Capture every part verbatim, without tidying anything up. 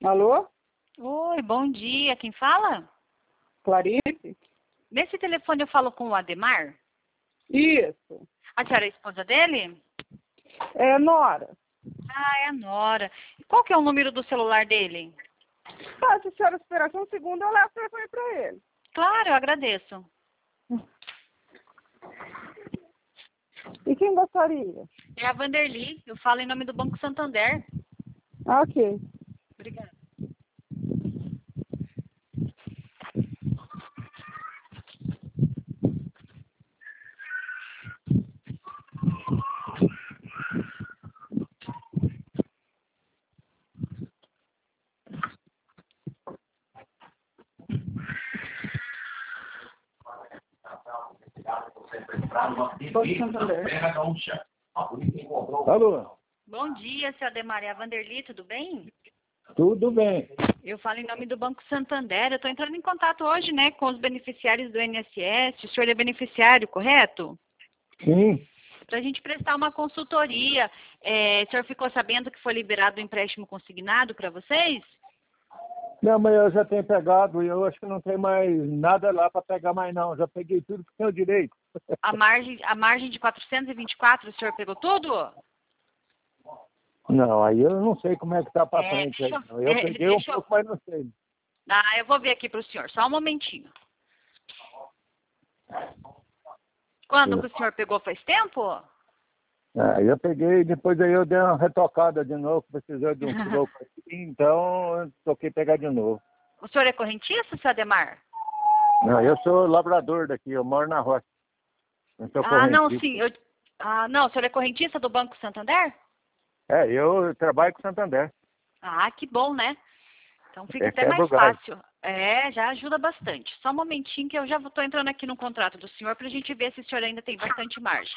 Alô? Oi, bom dia. Quem fala? Clarice? Nesse telefone eu falo com o Ademar? Isso. A senhora é a esposa dele? É Nora. Ah, é a Nora. E qual que é o número do celular dele? Ah, se a senhora esperar só um segundo, eu levo o telefone para ele. Claro, eu agradeço. E quem gostaria? É a Vanderly. Eu falo em nome do Banco Santander. Ah, ok. Obrigada. Banco Santander. Alô? Bom dia, seu Ademar. É a Vanderly, tudo bem? Tudo bem. Eu falo em nome do Banco Santander. Eu estou entrando em contato hoje, né, com os beneficiários do I N S S. O senhor é beneficiário, correto? Sim. Para a gente prestar uma consultoria. É, o senhor ficou sabendo que foi liberado o empréstimo consignado para vocês? Não, mas eu já tenho pegado e eu acho que não tem mais nada lá para pegar mais não. Já peguei tudo que tenho direito. A margem, a margem de quatrocentos e vinte e quatro, o senhor pegou tudo? Não, aí eu não sei como é que tá para É, frente aí. deixa, não. Eu é, peguei um deixa eu... pouco, mas não sei. Ah, eu vou ver aqui para o senhor, só um momentinho. Quando que o senhor pegou? Faz tempo? É, eu peguei e depois aí eu dei uma retocada de novo, precisou de um troco aqui, então eu toquei pegar de novo. O senhor é correntista, seu Ademar? Não, eu sou labrador daqui, eu moro na roça. Não sou Ah, não, correntista. sim. Eu... Ah, não, o senhor é correntista do Banco Santander? É, eu trabalho com Santander. Ah, que bom, né? Então fica É, até quebra mais o galho. fácil. É, já ajuda bastante. Só um momentinho que eu já estou entrando aqui no contrato do senhor para a gente ver se o senhor ainda tem bastante margem.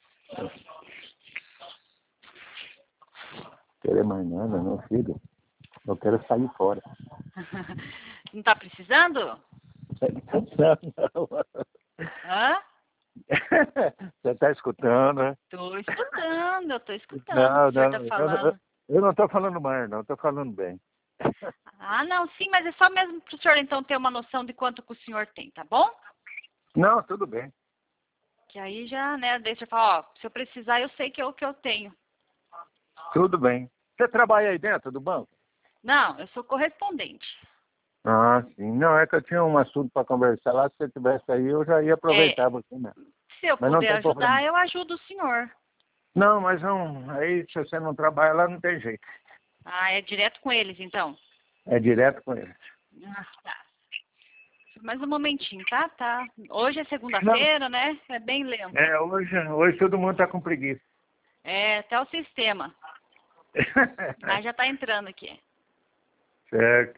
Querer mais nada, não, filho. Eu quero sair fora. Não está precisando? Não, não. Hã? Você está escutando, né? Estou escutando, eu estou escutando o que Não, o senhor não. está Eu, eu, falando. eu não estou falando mais, não. Estou falando bem. Ah, não, sim, mas é só mesmo para o senhor então ter uma noção de quanto que o senhor tem, tá bom? Não, tudo bem. Que aí já, né, daí você fala, ó, se eu precisar eu sei que é o que eu tenho. Tudo bem. Você trabalha aí dentro do banco? Não, eu sou correspondente. Ah, sim. Não, é que eu tinha um assunto para conversar lá. Se você estivesse aí, eu já ia É, aproveitar você mesmo. se eu Mas não puder tem problema. ajudar, eu ajudo o senhor. Não, mas não. Aí, se você não trabalha lá, não tem jeito. Ah, é direto com eles, então? É direto com eles. Ah, tá. Mais um momentinho, tá? Tá. Hoje é Não. segunda-feira, né? É bem lento. É, hoje, hoje todo mundo está com preguiça. É, até o sistema. Mas já tá entrando aqui. Certo.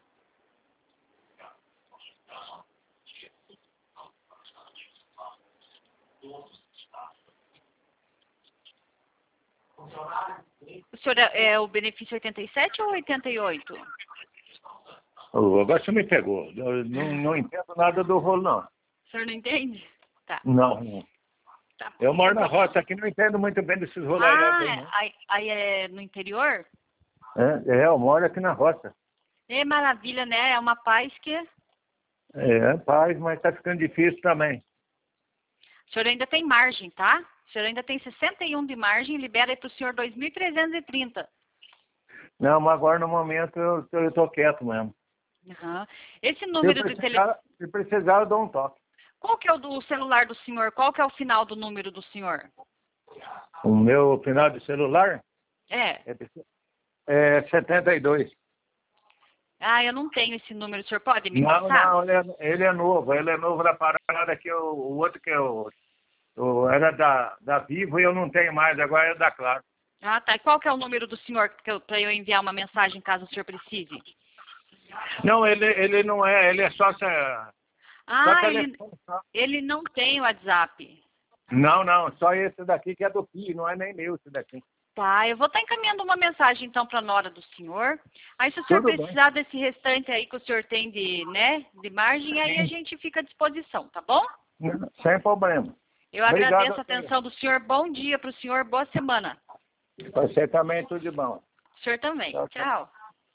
O senhor é, é o benefício oitenta e sete ou oitenta e oito? Oh, agora você me pegou. Eu não, não entendo nada do rolo, não. O senhor não entende? Tá. Não, não. Tá bom. Eu moro Sem na problema. roça aqui, não entendo muito bem desses Ah, rolairados aí, é, não. aí, aí é no interior? É, é, eu moro aqui na roça. É maravilha, né? É uma paz que... É, paz, mas tá ficando difícil também. O senhor ainda tem margem, tá? O senhor ainda tem sessenta e um de margem, libera aí para o senhor dois mil trezentos e trinta. Não, mas agora no momento eu, eu tô quieto mesmo. Uhum. Esse Se eu número de telefone... precisar, se precisar, eu dou um toque. Qual que é o do celular do senhor? Qual que é o final do número do senhor? O meu final de celular É. é, é setenta e dois. Ah, eu não tenho esse número. O senhor pode me Não, passar? não, ele é, ele é novo. Ele é novo da parada que eu, o outro que eu, eu era da, da Vivo e eu não tenho mais, agora é da Claro. Ah, tá. E qual que é o número do senhor para eu enviar uma mensagem caso o senhor precise? Não, ele, ele não é, ele é só, só Ah, ele, telefone. Só. ele não tem WhatsApp. Não, não, só esse daqui que é do filho, não é nem meu esse daqui. Tá, eu vou estar encaminhando uma mensagem então para a nora do senhor. Aí se o senhor Tudo precisar desse restante aí que o senhor tem de, né, de margem, aí a bem. gente fica à disposição, tá bom? Sem problema. Eu Obrigado agradeço a a você. atenção do senhor. Bom dia para o senhor, boa semana. Você também, tudo de bom. O senhor também. Tchau, tchau. Tchau.